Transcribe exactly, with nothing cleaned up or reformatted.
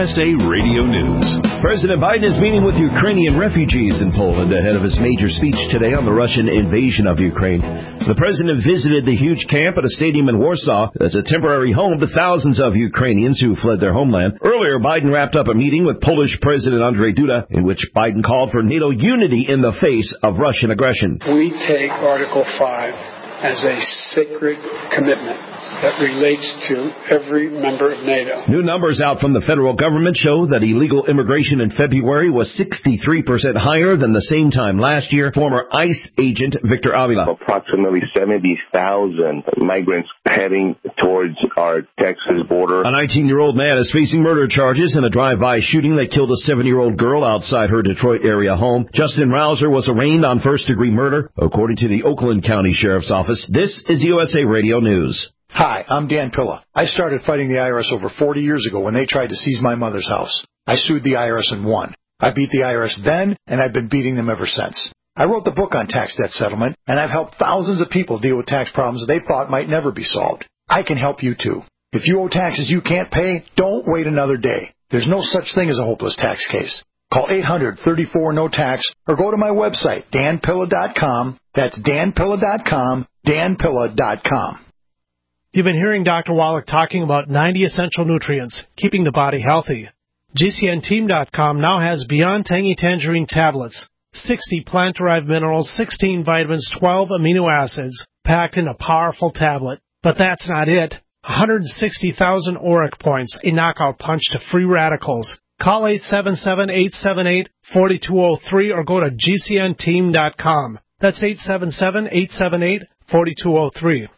S A Radio News. President Biden is meeting with Ukrainian refugees in Poland ahead of his major speech today on the Russian invasion of Ukraine. The president visited the huge camp at a stadium in Warsaw as a temporary home to thousands of Ukrainians who fled their homeland. Earlier, Biden wrapped up a meeting with Polish President Andrzej Duda, in which Biden called for NATO unity in the face of Russian aggression. We take Article five as a sacred commitment that relates to every member of NATO. New numbers out from the federal government show that illegal immigration in February was sixty-three percent higher than the same time last year. Former ICE agent Victor Avila. Approximately seventy thousand migrants heading towards our Texas border. A nineteen-year-old man is facing murder charges in a drive-by shooting that killed a seven-year-old girl outside her Detroit area home. Justin Rouser was arraigned on first-degree murder, according to the Oakland County Sheriff's Office. This is U S A Radio News. Hi, I'm Dan Pilla. I started fighting the I R S over forty years ago when they tried to seize my mother's house. I sued the I R S and won. I beat the I R S then, and I've been beating them ever since. I wrote the book on tax debt settlement, and I've helped thousands of people deal with tax problems they thought might never be solved. I can help you too. If you owe taxes you can't pay, don't wait another day. There's no such thing as a hopeless tax case. Call eight hundred, thirty-four, no tax or go to my website, dan pilla dot com. That's dan pilla dot com, dan pilla dot com. You've been hearing Doctor Wallach talking about ninety essential nutrients, keeping the body healthy. G C N team dot com now has Beyond Tangy Tangerine tablets, sixty plant-derived minerals, sixteen vitamins, twelve amino acids, packed in a powerful tablet. But that's not it. one hundred sixty thousand auric points, a knockout punch to free radicals. Call eight seven seven, eight seven eight, four two zero three or go to G C N team dot com. That's eight seven seven, eight seven eight, four two zero three.